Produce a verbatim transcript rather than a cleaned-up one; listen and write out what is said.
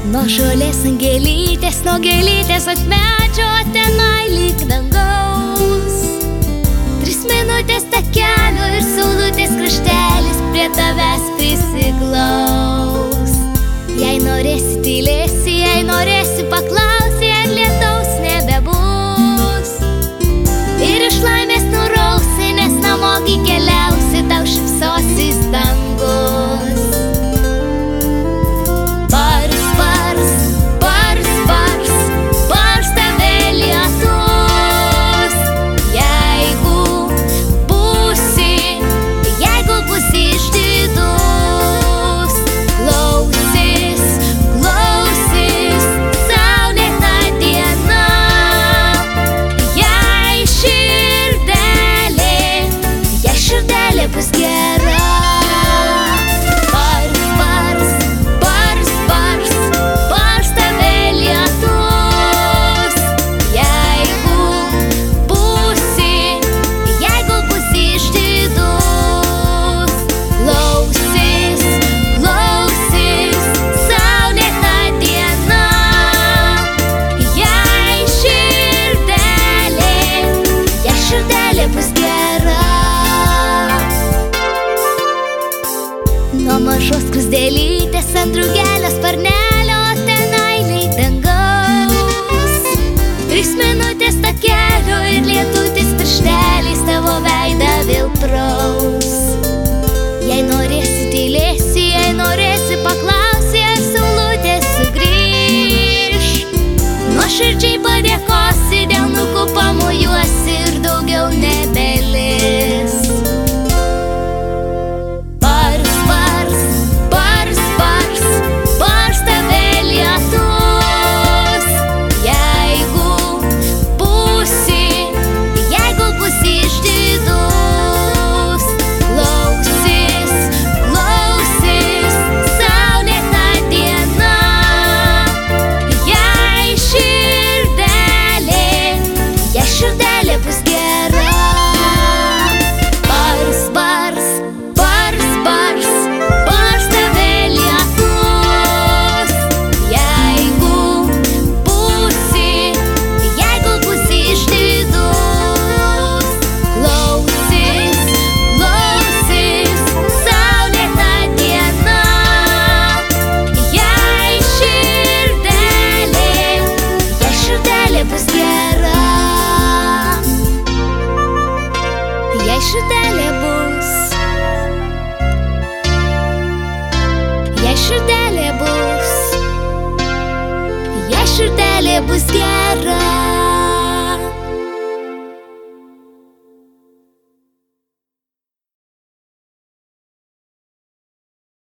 Nuo žolės ant gėlytės, nuo gėlytės ant medžio, tenai lyg dangaus. Tris minutės takelio ir saulutės kraštelis prie tavęs prisiglaus. Jei norėsi tylėsi, jei norėsi paklausi, ar lietaus nebebus. Ir iš laimės nurausi, nes namogi keliausi, tau šypsosis dangus. Bars, bars, bars, bars, bars tave lietus. Jeigu būsi, jeigu būsi išdidus, klausis, klausis saulėta diena. Jei širdelė, jei širdelė bus gera. Nuo mažos skruzdėlytės ant drugelio sparnelio, tenai lyg dangaus. Tris minutės takelio ir lietutis piršteliais tavo veidą vėl praus. Jei norėsi tylėsi, jei norėsi paklausi, ar saulutė sugrįš. Nuoširdžiai padėkosi, delnuku pamojuosi ir daugiau nebelis. Jei širdelė bus, jei širdelė bus, jei širdelė bus gera.